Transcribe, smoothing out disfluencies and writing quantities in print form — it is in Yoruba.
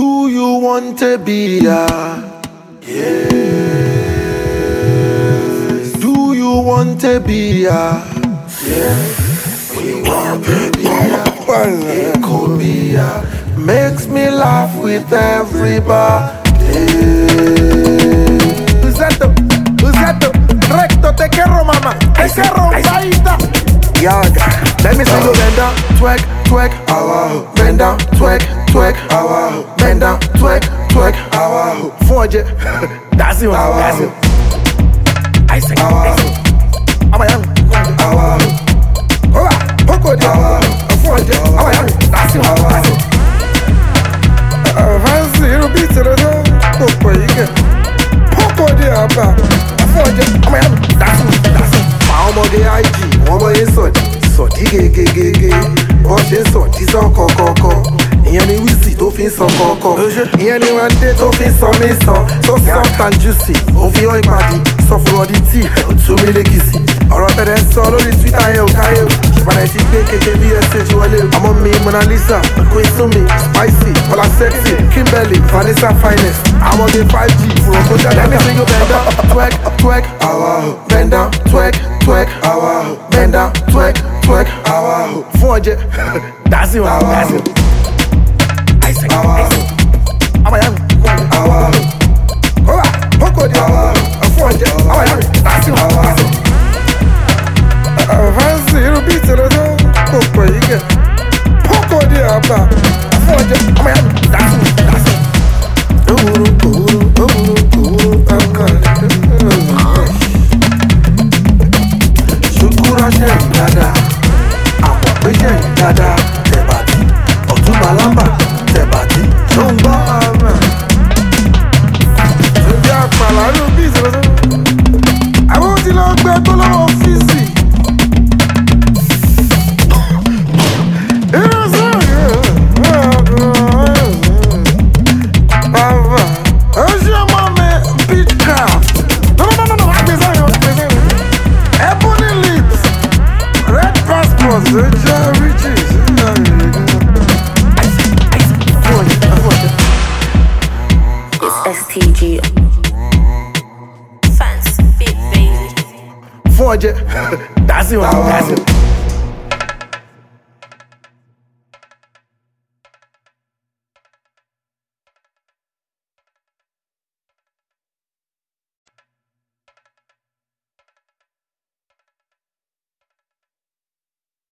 Do you want to be a? Yes. Do you want to be a? Yes. We want to be a. It could be a. Makes me laugh with everybody. Who's that? Recto, te quiero, mama. Te quiero, baita. Yaga. Let me see you bend down, twerk, twerk, awaho. Bend down, twerk, twerk, awaho. Bend down, twerk, twerk, awaho. Forge it. That's it, that's it. I say, Awaho. Awaho. Awaho. Alright, Poco de Awaho. Forge it. Awaho. That's it, that's it. Fancy, you beat it, Poco, you get. Poco de Awaho. Forge it. Awaho. That's it, that's it. Ọmọ gé IG, wọ́n bọ́ yé sọ̀dí gégégégé. Wọ́n ṣe sọ̀dí sàn kọ̀kọ̀kọ̀. Ìyẹn ni wíìsì tó fi ń sàn kọ̀kọ̀. Ìyẹn ni wọ́n dé tó fi ń sàn mí sàn. So soft and juicy, òfin ọ̀ ìpàdé. Sọ fún ọdí tí, òtún mi lékì sí. Ọ̀rọ̀ tẹ̀lé ń sọ lórí Twitter yẹn ò káyé o. Ìpàdé ti gbé kéke bí ẹsẹ̀ ti wọlé o. Ọmọ mi Mona Lisa, Queen Sumi, Spicy, Ọlá Sexy, Kimberly, Vanessa Finest. Àwọn ọmọge 5G, fúrọ̀ kó jáde. Let me see you bend down, twerk, twerk, awaho. Bend down, twerk, twerk, awaho. Bend down, twerk, twerk, awaho. Forge it. That's it, that's it. I say, Awaho. Awaho. Awaho. Alright, Poco de Awaho. Forge it. Awaho. That's it, that's it. Fancy, you beat it, Poco, you get. Poco de Awaho. Forge it. Awaho. That's it, that's it. Ṣùkúrà ṣe yìí dáadáa, àpọ̀ pé ṣe yìí dáadáa, tẹ̀bàtì, ọ̀túnba lámbà, tẹ̀bàtì, ṣó ń gbọ́ àmà. Ṣèjì àpàlà ló bí ìṣòro. Àwọn tí lọ gbẹ tó lọ́wọ́ ọ́fíìsì. Bàbá, ó ṣe ọmọ mi beach craft. No, àgbèsè yẹn. Ebony lips, red passport, ṣe jẹ́ riches. It's STG. Fancy big baby. Forge it. That's it, that's it.